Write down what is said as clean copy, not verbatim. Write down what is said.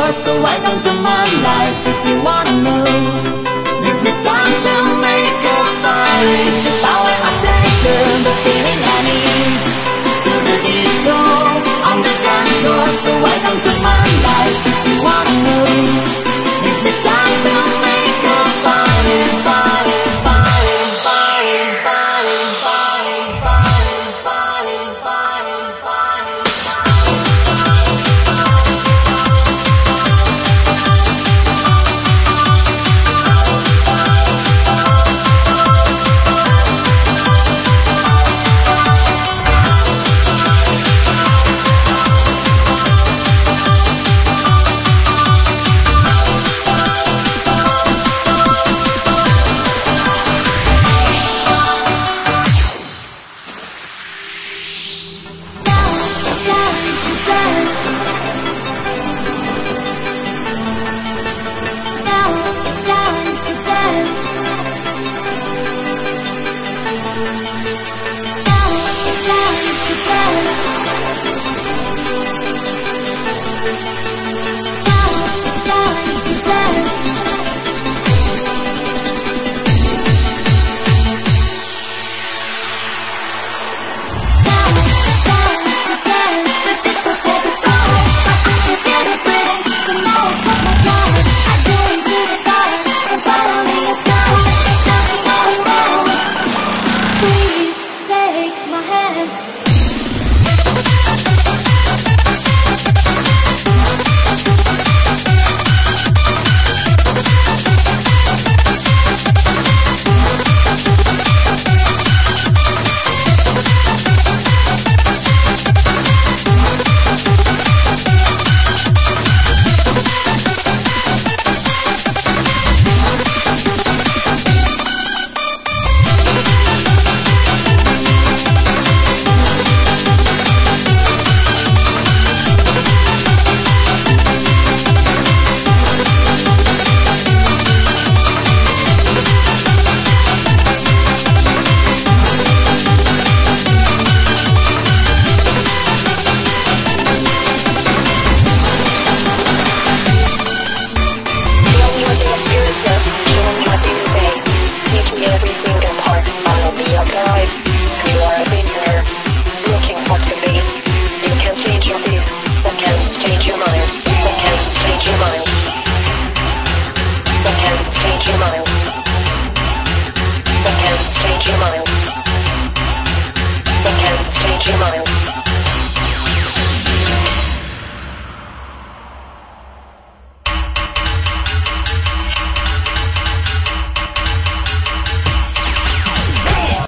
door, so welcome to my life if you wanna move. This is time to make a fight. The power of pleasure, the feeling I need. To the disco, on the dance floor, so welcome to my life if you wanna move. This is time to make a fight, fight, fight, fight, fight, fight, fight, fight, fight, fight. Change your mind.